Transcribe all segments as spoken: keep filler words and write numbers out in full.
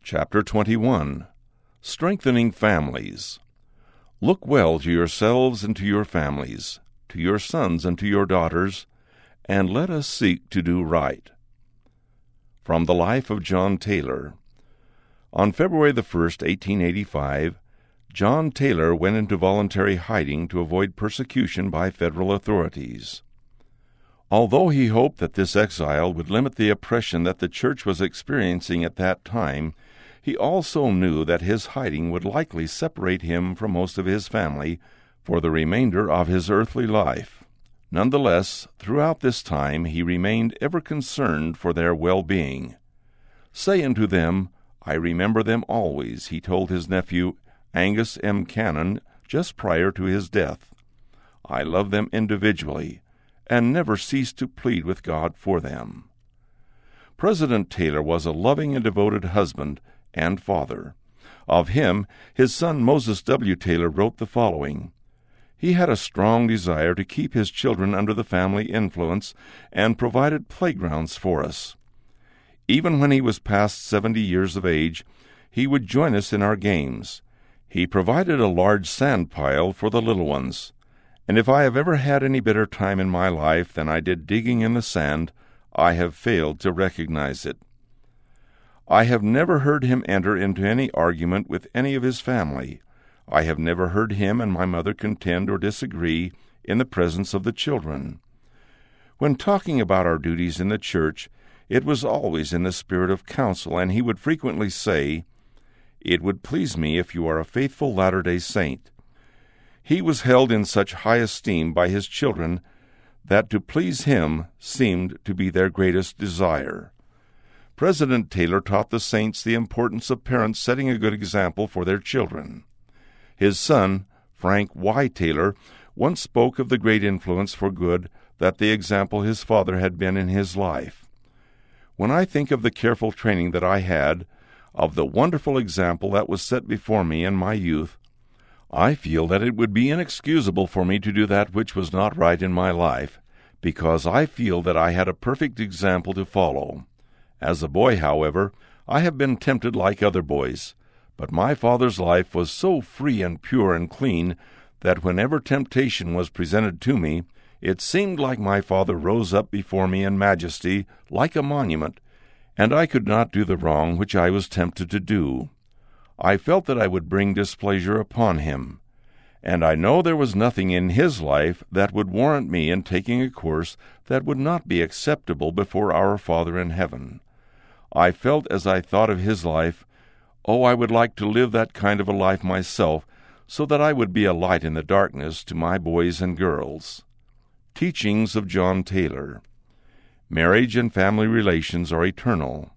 Chapter twenty-one. Strengthening Families. Look well to yourselves and to your families, to your sons and to your daughters, and let us seek to do right. From the life of John Taylor. On February the first, eighteen eighty-five, John Taylor went into voluntary hiding to avoid persecution by federal authorities. Although he hoped that this exile would limit the oppression that the church was experiencing at that time, he also knew that his hiding would likely separate him from most of his family for the remainder of his earthly life. Nonetheless, throughout this time he remained ever concerned for their well-being. "Say unto them, I remember them always," he told his nephew Angus M. Cannon just prior to his death. "I love them individually, and never cease to plead with God for them." President Taylor was a loving and devoted husband and father. Of him, his son Moses W. Taylor wrote the following: "He had a strong desire to keep his children under the family influence and provided playgrounds for us. Even when he was past seventy years of age, he would join us in our games. He provided a large sand pile for the little ones. And if I have ever had any better time in my life than I did digging in the sand, I have failed to recognize it. I have never heard him enter into any argument with any of his family. I have never heard him and my mother contend or disagree in the presence of the children. When talking about our duties in the church, it was always in the spirit of counsel, and he would frequently say, 'It would please me if you are a faithful Latter-day Saint.' He was held in such high esteem by his children that to please him seemed to be their greatest desire." President Taylor taught the saints the importance of parents setting a good example for their children. His son, Frank Y. Taylor, once spoke of the great influence for good that the example his father had been in his life. "When I think of the careful training that I had, of the wonderful example that was set before me in my youth, I feel that it would be inexcusable for me to do that which was not right in my life, because I feel that I had a perfect example to follow. As a boy, however, I have been tempted like other boys, but my father's life was so free and pure and clean that whenever temptation was presented to me, it seemed like my father rose up before me in majesty like a monument, and I could not do the wrong which I was tempted to do. I felt that I would bring displeasure upon him, and I know there was nothing in his life that would warrant me in taking a course that would not be acceptable before our Father in heaven. I felt as I thought of his life, oh, I would like to live that kind of a life myself, so that I would be a light in the darkness to my boys and girls." Teachings of John Taylor. Marriage and family relations are eternal.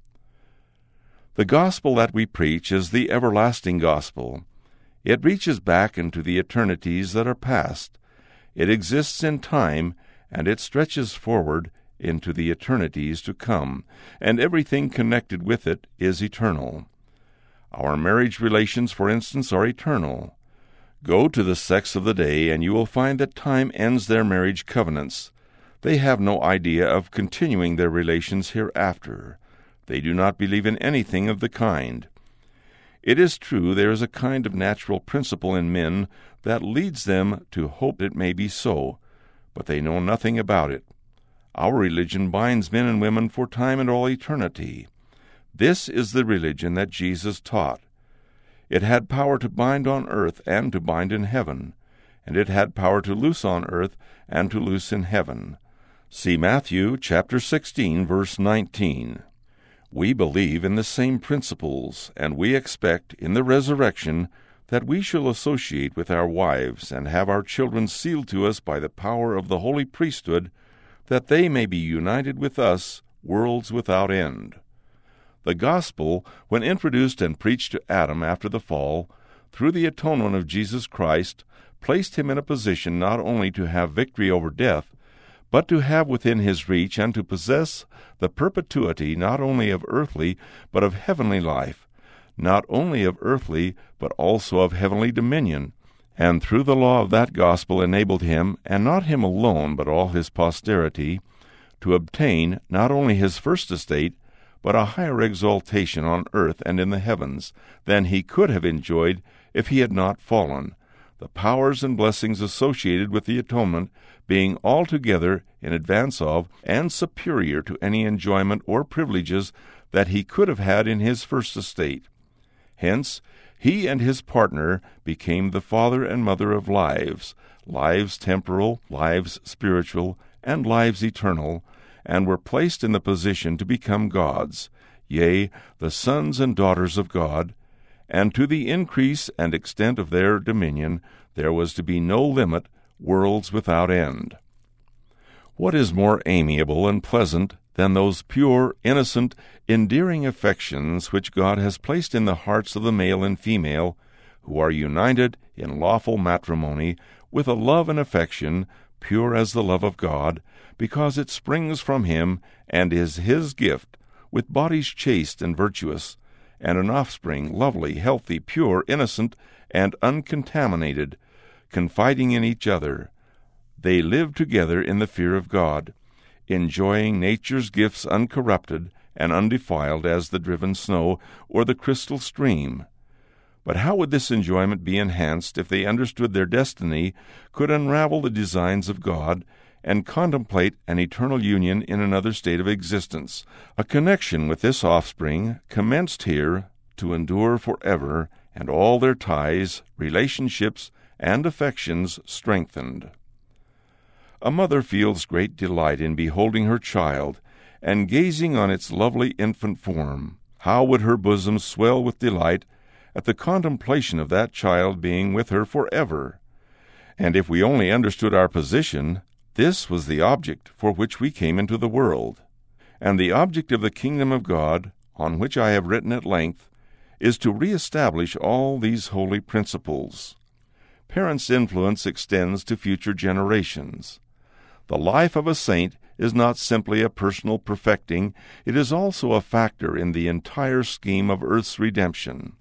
The gospel that we preach is the everlasting gospel. It reaches back into the eternities that are past. It exists in time, and it stretches forward into the eternities to come, and everything connected with it is eternal. Our marriage relations, for instance, are eternal. Go to the sects of the day, and you will find that time ends their marriage covenants. They have no idea of continuing their relations hereafter. They do not believe in anything of the kind. It is true there is a kind of natural principle in men that leads them to hope it may be so, but they know nothing about it. Our religion binds men and women for time and all eternity. This is the religion that Jesus taught. It had power to bind on earth and to bind in heaven, and it had power to loose on earth and to loose in heaven. See Matthew chapter sixteen, verse nineteen. We believe in the same principles, and we expect in the resurrection that we shall associate with our wives and have our children sealed to us by the power of the holy priesthood, that they may be united with us worlds without end. The gospel, when introduced and preached to Adam after the fall, through the atonement of Jesus Christ, placed him in a position not only to have victory over death, but to have within his reach and to possess the perpetuity not only of earthly but of heavenly life, not only of earthly but also of heavenly dominion, and through the law of that gospel enabled him, and not him alone but all his posterity, to obtain not only his first estate, but a higher exaltation on earth and in the heavens than he could have enjoyed if he had not fallen, the powers and blessings associated with the atonement being altogether in advance of and superior to any enjoyment or privileges that he could have had in his first estate. Hence, he and his partner became the father and mother of lives, lives temporal, lives spiritual, and lives eternal, and were placed in the position to become gods, yea, the sons and daughters of God, and to the increase and extent of their dominion there was to be no limit, worlds without end. What is more amiable and pleasant than those pure, innocent, endearing affections which God has placed in the hearts of the male and female, who are united in lawful matrimony with a love and affection pure as the love of God, because it springs from him and is his gift, with bodies chaste and virtuous, and an offspring lovely, healthy, pure, innocent, and uncontaminated, confiding in each other. They live together in the fear of God, enjoying nature's gifts uncorrupted and undefiled as the driven snow or the crystal stream. But how would this enjoyment be enhanced if they understood their destiny, could unravel the designs of God, and contemplate an eternal union in another state of existence, a connection with this offspring, commenced here, to endure forever, and all their ties, relationships, and affections strengthened. A mother feels great delight in beholding her child, and gazing on its lovely infant form. How would her bosom swell with delight at the contemplation of that child being with her forever! And if we only understood our position, this was the object for which we came into the world. And the object of the kingdom of God, on which I have written at length, is to re-establish all these holy principles. Parents' influence extends to future generations. The life of a saint is not simply a personal perfecting, it is also a factor in the entire scheme of earth's redemption.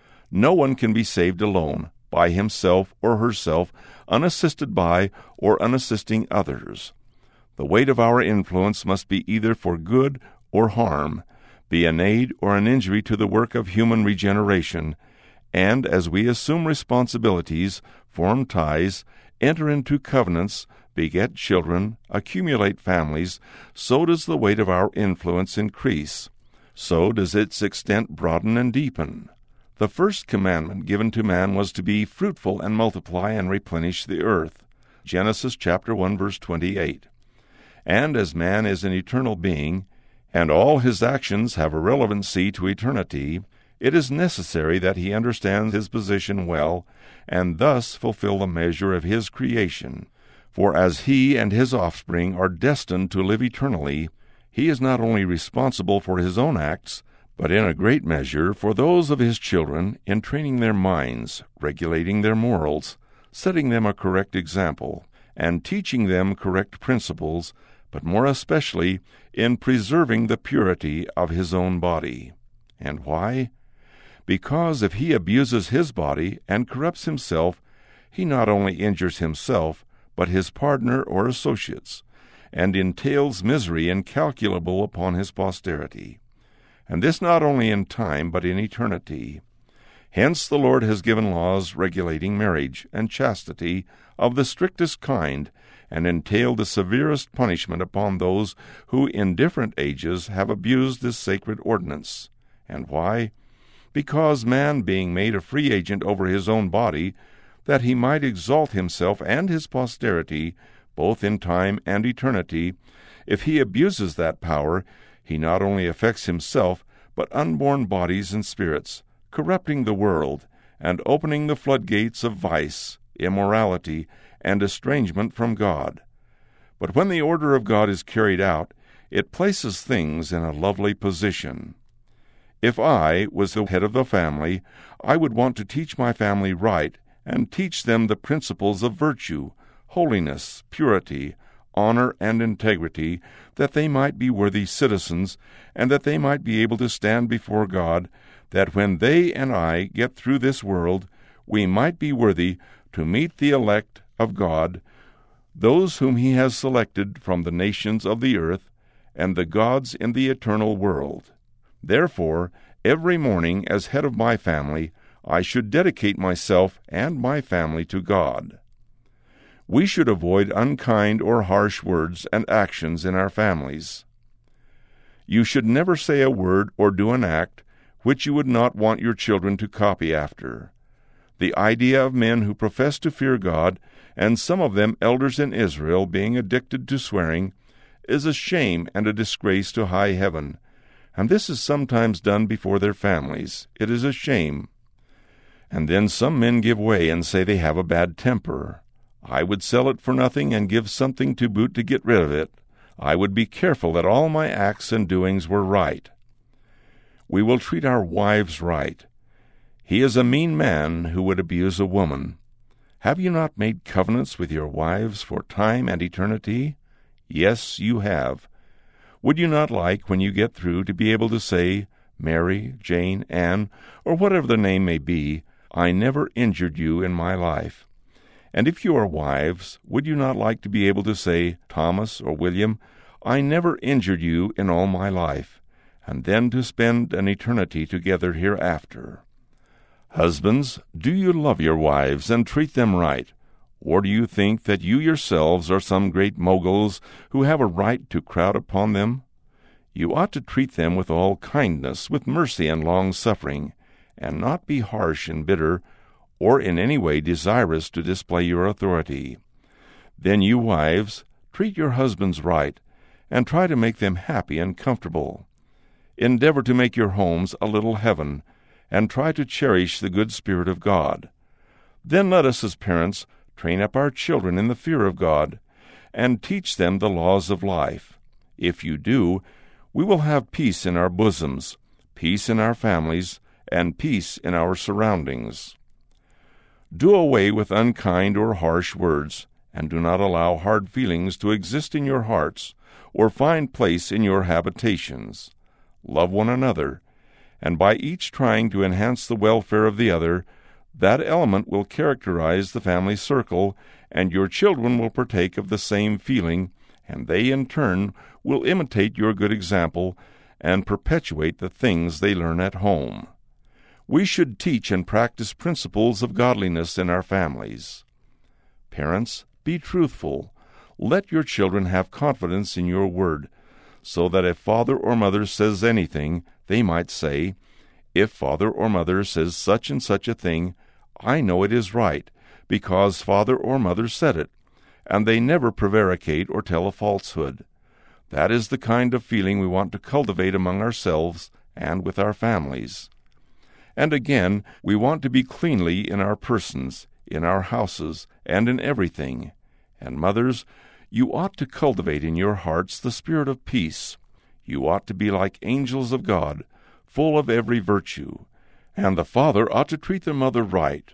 No one can be saved alone, by himself or herself, unassisted by or unassisting others. The weight of our influence must be either for good or harm, be an aid or an injury to the work of human regeneration, and as we assume responsibilities, form ties, enter into covenants, beget children, accumulate families, so does the weight of our influence increase. So does its extent broaden and deepen. The first commandment given to man was to be fruitful and multiply and replenish the earth. Genesis chapter one, verse twenty-eight. And as man is an eternal being, and all his actions have a relevancy to eternity, it is necessary that he understands his position well, and thus fulfill the measure of his creation. For as he and his offspring are destined to live eternally, he is not only responsible for his own acts, but in a great measure for those of his children, in training their minds, regulating their morals, setting them a correct example, and teaching them correct principles, but more especially in preserving the purity of his own body. And why? Because if he abuses his body and corrupts himself, he not only injures himself, but his partner or associates, and entails misery incalculable upon his posterity. And this not only in time, but in eternity. Hence the Lord has given laws regulating marriage and chastity of the strictest kind, and entailed the severest punishment upon those who in different ages have abused this sacred ordinance. And why? Because man, being made a free agent over his own body, that he might exalt himself and his posterity, both in time and eternity, if he abuses that power, he not only affects himself, but unborn bodies and spirits, corrupting the world, and opening the floodgates of vice, immorality, and estrangement from God. But when the order of God is carried out, it places things in a lovely position. If I was the head of the family, I would want to teach my family right, and teach them the principles of virtue, holiness, purity, honor, and integrity, that they might be worthy citizens, and that they might be able to stand before God, that when they and I get through this world, we might be worthy to meet the elect of God, those whom he has selected from the nations of the earth, and the gods in the eternal world. Therefore, every morning, as head of my family, I should dedicate myself and my family to God. We should avoid unkind or harsh words and actions in our families. You should never say a word or do an act which you would not want your children to copy after. The idea of men who profess to fear God, and some of them elders in Israel, being addicted to swearing, is a shame and a disgrace to high heaven, and this is sometimes done before their families. It is a shame. And then some men give way and say they have a bad temper. I would sell it for nothing and give something to boot to get rid of it. I would be careful that all my acts and doings were right. We will treat our wives right. He is a mean man who would abuse a woman. Have you not made covenants with your wives for time and eternity? Yes, you have. Would you not like, when you get through, to be able to say, Mary, Jane, Anne, or whatever the name may be, I never injured you in my life? And if you are wives, would you not like to be able to say, Thomas or William, I never injured you in all my life, and then to spend an eternity together hereafter? Husbands, do you love your wives and treat them right? Or do you think that you yourselves are some great moguls who have a right to crowd upon them? You ought to treat them with all kindness, with mercy and long-suffering, and not be harsh and bitter, or in any way desirous to display your authority. Then you wives, treat your husbands right, and try to make them happy and comfortable. Endeavor to make your homes a little heaven, and try to cherish the good Spirit of God. Then let us as parents train up our children in the fear of God, and teach them the laws of life. If you do, we will have peace in our bosoms, peace in our families, and peace in our surroundings. Do away with unkind or harsh words, and do not allow hard feelings to exist in your hearts, or find place in your habitations. Love one another, and by each trying to enhance the welfare of the other, that element will characterize the family circle, and your children will partake of the same feeling, and they in turn will imitate your good example and perpetuate the things they learn at home. We should teach and practice principles of godliness in our families. Parents, be truthful. Let your children have confidence in your word, so that if father or mother says anything, they might say, If father or mother says such and such a thing, I know it is right, because father or mother said it, and they never prevaricate or tell a falsehood. That is the kind of feeling we want to cultivate among ourselves and with our families. And again, we want to be cleanly in our persons, in our houses, and in everything. And mothers, you ought to cultivate in your hearts the spirit of peace. You ought to be like angels of God, full of every virtue. And the father ought to treat the mother right.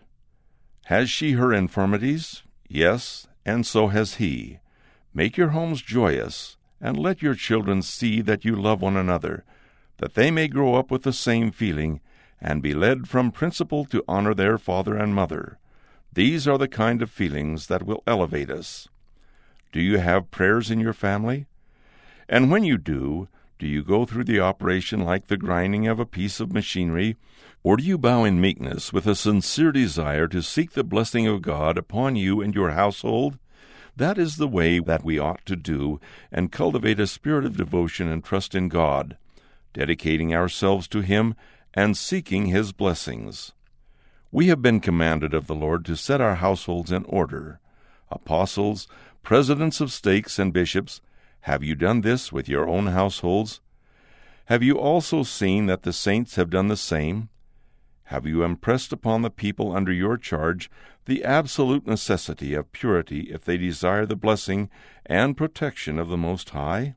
Has she her infirmities? Yes, and so has he. Make your homes joyous, and let your children see that you love one another, that they may grow up with the same feeling, and be led from principle to honor their father and mother. These are the kind of feelings that will elevate us. Do you have prayers in your family? And when you do, do you go through the operation like the grinding of a piece of machinery, or do you bow in meekness with a sincere desire to seek the blessing of God upon you and your household? That is the way that we ought to do, and cultivate a spirit of devotion and trust in God, dedicating ourselves to Him and seeking His blessings. We have been commanded of the Lord to set our households in order. Apostles, presidents of stakes, and bishops, have you done this with your own households? Have you also seen that the saints have done the same? Have you impressed upon the people under your charge the absolute necessity of purity if they desire the blessing and protection of the Most High?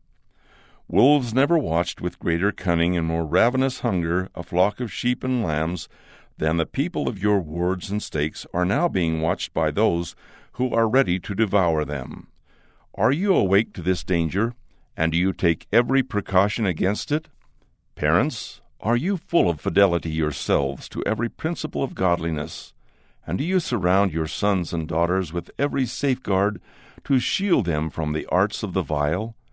Wolves never watched with greater cunning and more ravenous hunger a flock of sheep and lambs than the people of your wards and stakes are now being watched by those who are ready to devour them. Are you awake to this danger, and do you take every precaution against it? Parents, are you full of fidelity yourselves to every principle of godliness? And do you surround your sons and daughters with every safeguard to shield them from the arts of the vile?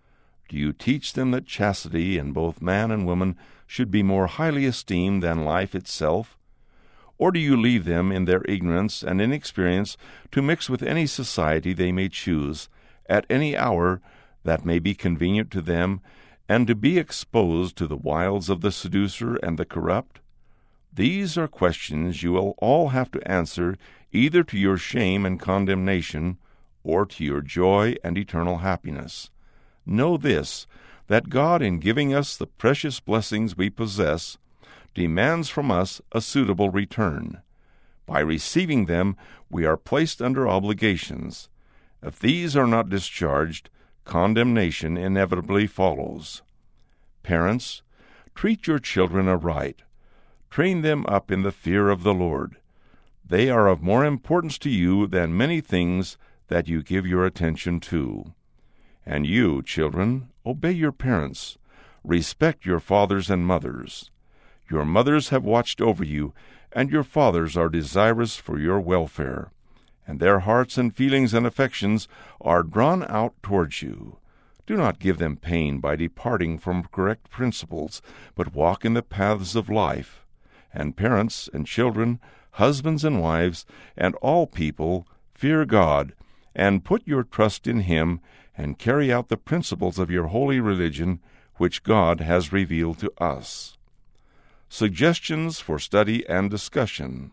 Do you teach them that chastity in both man and woman should be more highly esteemed than life itself? Or do you leave them in their ignorance and inexperience to mix with any society they may choose, at any hour that may be convenient to them, and to be exposed to the wiles of the seducer and the corrupt? These are questions you will all have to answer, either to your shame and condemnation, or to your joy and eternal happiness. Know this, that God, in giving us the precious blessings we possess, demands from us a suitable return. By receiving them, we are placed under obligations. If these are not discharged, condemnation inevitably follows. Parents, treat your children aright. Train them up in the fear of the Lord. They are of more importance to you than many things that you give your attention to. And you, children, obey your parents. Respect your fathers and mothers. Your mothers have watched over you, and your fathers are desirous for your welfare, and their hearts and feelings and affections are drawn out towards you. Do not give them pain by departing from correct principles, but walk in the paths of life. And parents and children, husbands and wives, and all people, fear God, and put your trust in Him, and carry out the principles of your holy religion, which God has revealed to us. Suggestions for study and discussion.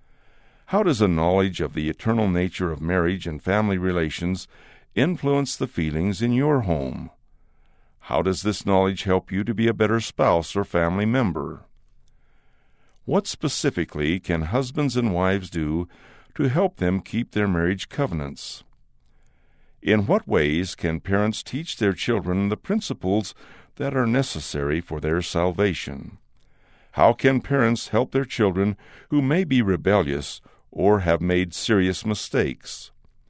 How does a knowledge of the eternal nature of marriage and family relations influence the feelings in your home? How does this knowledge help you to be a better spouse or family member? What specifically can husbands and wives do to help them keep their marriage covenants? In what ways can parents teach their children the principles that are necessary for their salvation? How can parents help their children who may be rebellious or have made serious mistakes?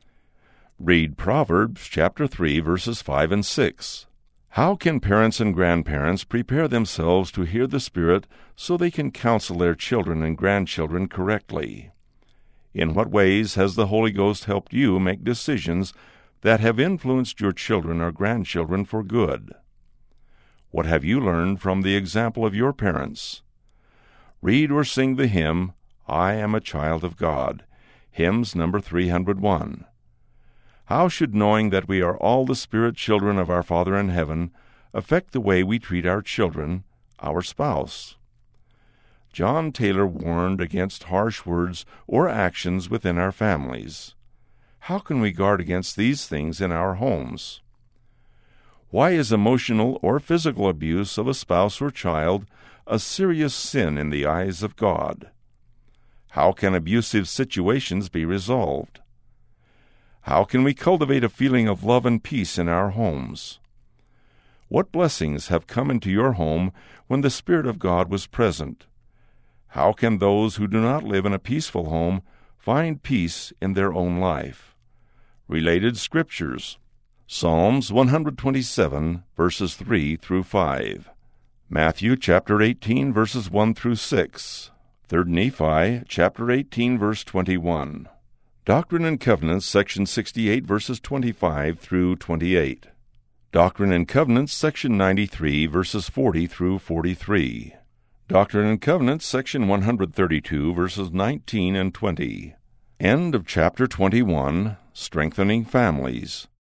Read Proverbs chapter three, verses five and six. How can parents and grandparents prepare themselves to hear the Spirit so they can counsel their children and grandchildren correctly? In what ways has the Holy Ghost helped you make decisions that have influenced your children or grandchildren for good? What have you learned from the example of your parents? Read or sing the hymn, I Am a Child of God, hymns number three hundred one. How should knowing that we are all the spirit children of our Father in heaven affect the way we treat our children, our spouse? John Taylor warned against harsh words or actions within our families. How can we guard against these things in our homes? Why is emotional or physical abuse of a spouse or child a serious sin in the eyes of God? How can abusive situations be resolved? How can we cultivate a feeling of love and peace in our homes? What blessings have come into your home when the Spirit of God was present? How can those who do not live in a peaceful home find peace in their own life? Related Scriptures. Psalms one hundred twenty-seven, verses three through five. Matthew chapter eighteen, verses one through six. Third Nephi chapter eighteen, verse twenty-one. Doctrine and Covenants, section sixty-eight, verses twenty-five through twenty-eight. Doctrine and Covenants, section ninety-three, verses forty through forty-three. Doctrine and Covenants, section one hundred thirty-two, verses nineteen and twenty. End of chapter twenty-one, Strengthening Families.